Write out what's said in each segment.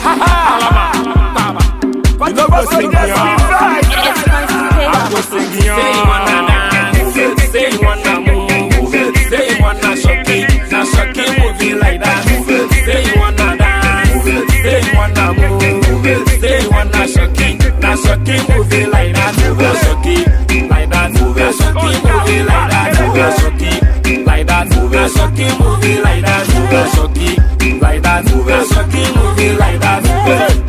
You know go sing ya. I go sing ya. Say you wanna dance, say you wanna move, say you wanna shock it, movie like that. Say you wanna dance, say you wanna move, say you wanna shock it, movie like that. Shock it like that, shock it, movie like that. Shock it like that, shock it, movie like that. Shock it like that, shock it, movie like that.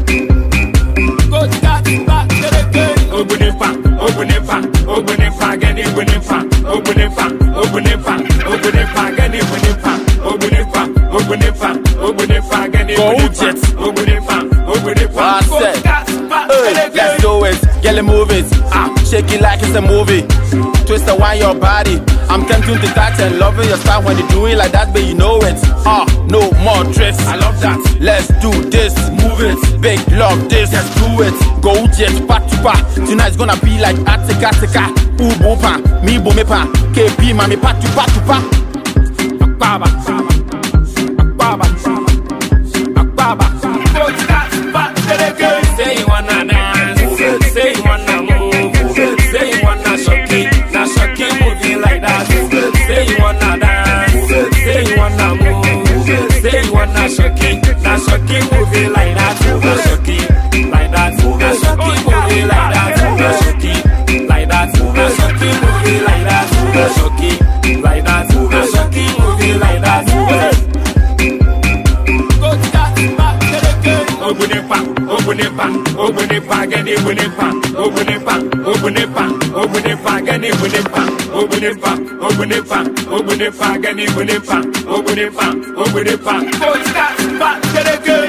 Let's do it, girl, move it. Shake it like it's a movie. Twist and wind your body. I'm tempting to touch and loving your style when you do it like that, but you know it. No more tricks. I love that. Let's do this, move it. Big love this, let's do it. Go jet, back to back. Tonight's gonna be like Attica. Ubu pa, mi bo me pa. KP mami pa to pa to pa. Akbaba, akbaba, akbaba. Say you wanna dance, say you wanna move, say you wanna shock it, movie like that. Say you wanna dance, say you wanna move, say you wanna shock it, movie like that. Shock it like that, shock it, movie like that. Shock it like that, shock it, movie like that. Shock it like that, shock it, movie like that. Open it back, get it, open it back, open it back, open it back, open it back, get it, open it back, open it back, open it back, open it back, get it, open it back, open it back, open it back. Go start back, get it good.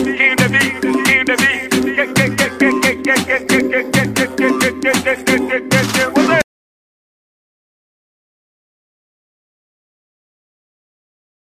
Get